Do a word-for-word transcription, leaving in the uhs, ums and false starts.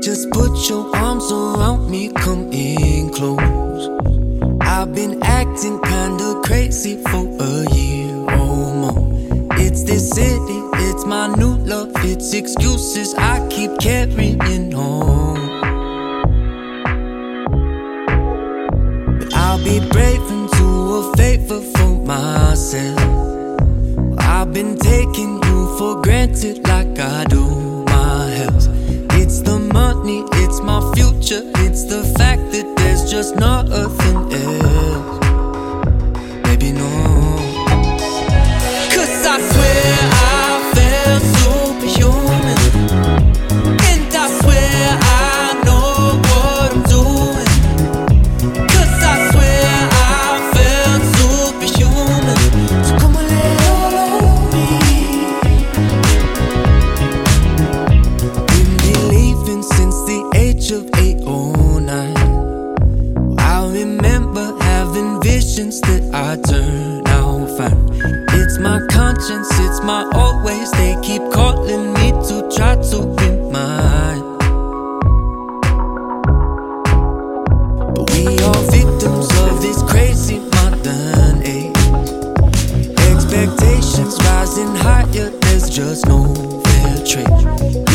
Just put your arms around me, come in close. I've been acting kinda crazy for a year or more. It's this city, it's my new love, it's excuses I keep carrying on. But I'll be brave and do a favor for myself. I've been taking you for granted like I do my health. It's the money, it's my future, it's the fact that there's just nothing else. Baby, no. Cause I swear I felt superhuman, and I swear I know what I'm doing. Cause I swear I felt superhuman. So come on, lay all over me. Been believing since the age of eight or nine. I remember having visions that I turn out fine. It's my conscience, it's my always. They keep calling me to try to remind. But we are victims of this crazy modern age. Expectations rising higher, there's just no fair trade.